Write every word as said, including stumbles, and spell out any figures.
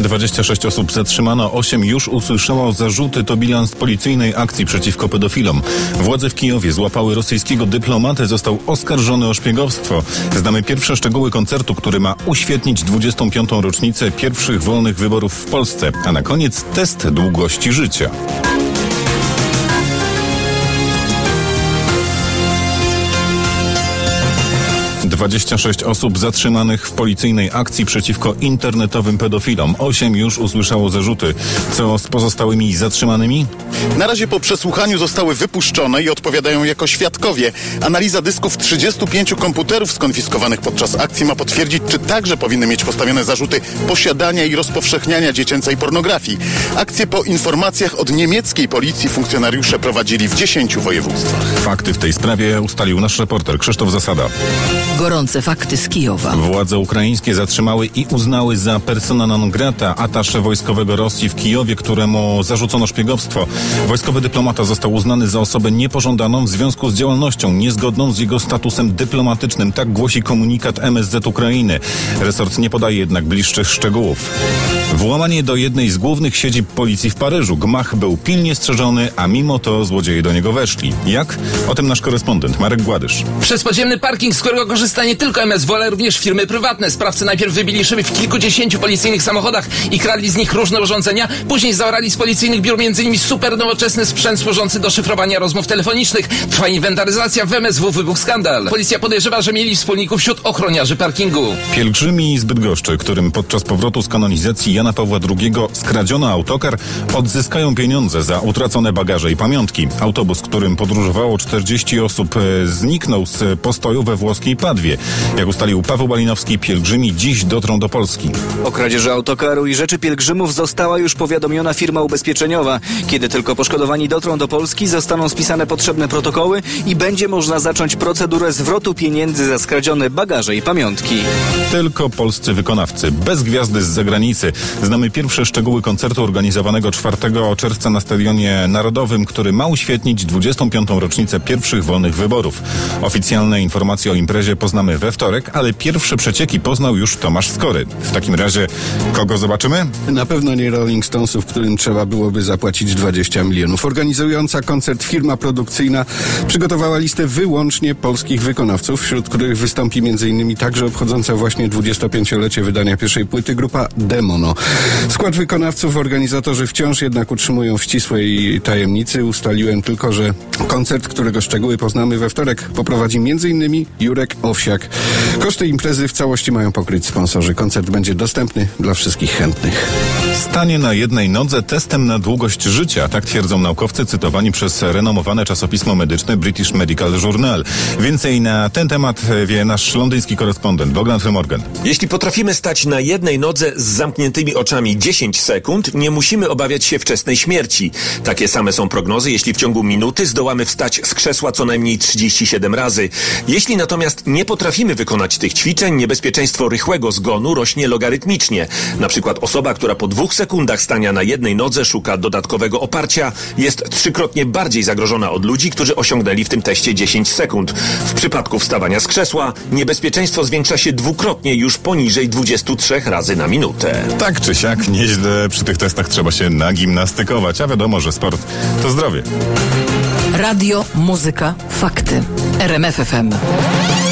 dwadzieścia sześć osób zatrzymano, osiem już usłyszało zarzuty. To bilans policyjnej akcji przeciwko pedofilom. Władze w Kijowie złapały rosyjskiego dyplomatę, został oskarżony o szpiegowstwo. Znamy pierwsze szczegóły koncertu, który ma uświetnić dwudziestą piątą rocznicę pierwszych wolnych wyborów w Polsce. A na koniec test długości życia. dwadzieścia sześć osób zatrzymanych w policyjnej akcji przeciwko internetowym pedofilom. osiem już usłyszało zarzuty. Co z pozostałymi zatrzymanymi? Na razie po przesłuchaniu zostały wypuszczone i odpowiadają jako świadkowie. Analiza dysków trzydziestu pięciu komputerów skonfiskowanych podczas akcji ma potwierdzić, czy także powinny mieć postawione zarzuty posiadania i rozpowszechniania dziecięcej pornografii. Akcję po informacjach od niemieckiej policji funkcjonariusze prowadzili w dziesięciu województwach. Fakty w tej sprawie ustalił nasz reporter Krzysztof Zasada. Gorące fakty z Kijowa. Władze ukraińskie zatrzymały i uznały za persona non grata ataszę wojskowego Rosji w Kijowie, któremu zarzucono szpiegowstwo. Wojskowy dyplomata został uznany za osobę niepożądaną w związku z działalnością niezgodną z jego statusem dyplomatycznym. Tak głosi komunikat M S Z Ukrainy. Resort nie podaje jednak bliższych szczegółów. Włamanie do jednej z głównych siedzib policji w Paryżu. Gmach był pilnie strzeżony, a mimo to złodzieje do niego weszli. Jak? O tym nasz korespondent Marek Gładysz. Przez podziemny parking, z którego korzysta nie tylko M S W, ale również firmy prywatne. Sprawcy najpierw wybili szyby w kilkudziesięciu policyjnych samochodach i kradli z nich różne urządzenia. Później zaorali z policyjnych biur m.in. super nowoczesny sprzęt służący do szyfrowania rozmów telefonicznych. Trwa inwentaryzacja, w M S W wybuchł skandal. Policja podejrzewa, że mieli wspólników wśród ochroniarzy parkingu. Pielgrzymi z Bydgoszczy, którym podczas powrotu z kanonizacji Jana Pawła drugiego skradziono autokar, odzyskają pieniądze za utracone bagaże i pamiątki. Autobus, którym podróżowało czterdzieści osób, zniknął z postoju we włoskiej Padwie. Jak ustalił Paweł Balinowski, pielgrzymi dziś dotrą do Polski. O kradzieży autokaru i rzeczy pielgrzymów została już powiadomiona firma ubezpieczeniowa. Kiedy tylko poszkodowani dotrą do Polski, zostaną spisane potrzebne protokoły i będzie można zacząć procedurę zwrotu pieniędzy za skradzione bagaże i pamiątki. Tylko polscy wykonawcy, bez gwiazdy z zagranicy. Znamy pierwsze szczegóły koncertu organizowanego czwartego czerwca na Stadionie Narodowym, który ma uświetnić dwudziestą piątą rocznicę pierwszych wolnych wyborów. Oficjalne informacje o imprezie poznamy we wtorek, ale pierwsze przecieki poznał już Tomasz Skory. W takim razie kogo zobaczymy? Na pewno nie Rolling Stonesów, którym trzeba byłoby zapłacić dwadzieścia milionów. Organizująca koncert firma produkcyjna przygotowała listę wyłącznie polskich wykonawców, wśród których wystąpi m.in. także obchodząca właśnie dwudziestopięciolecie wydania pierwszej płyty grupa Demono. Skład wykonawców organizatorzy wciąż jednak utrzymują w ścisłej tajemnicy. Ustaliłem tylko, że koncert, którego szczegóły poznamy we wtorek, poprowadzi m.in. Jurek Owsiak. Koszty imprezy w całości mają pokryć sponsorzy. Koncert będzie dostępny dla wszystkich chętnych. Stanie na jednej nodze testem na długość życia. Tak twierdzą naukowcy cytowani przez renomowane czasopismo medyczne British Medical Journal. Więcej na ten temat wie nasz londyński korespondent Bogdan Morgan. Jeśli potrafimy stać na jednej nodze z zamkniętymi oczami dziesięć sekund, nie musimy obawiać się wczesnej śmierci. Takie same są prognozy, jeśli w ciągu minuty zdołamy wstać z krzesła co najmniej trzydzieści siedem razy. Jeśli natomiast nie potrafimy wykonać tych ćwiczeń, niebezpieczeństwo rychłego zgonu rośnie logarytmicznie. Na przykład osoba, która po dwóch sekundach stania na jednej nodze szuka dodatkowego oparcia, jest trzykrotnie bardziej zagrożona od ludzi, którzy osiągnęli w tym teście dziesięć sekund. W przypadku wstawania z krzesła niebezpieczeństwo zwiększa się dwukrotnie już poniżej dwudziestu trzech razy na minutę. Tak czy siak, nieźle przy tych testach trzeba się nagimnastykować, a wiadomo, że sport to zdrowie. Radio, muzyka, fakty. R M F F M.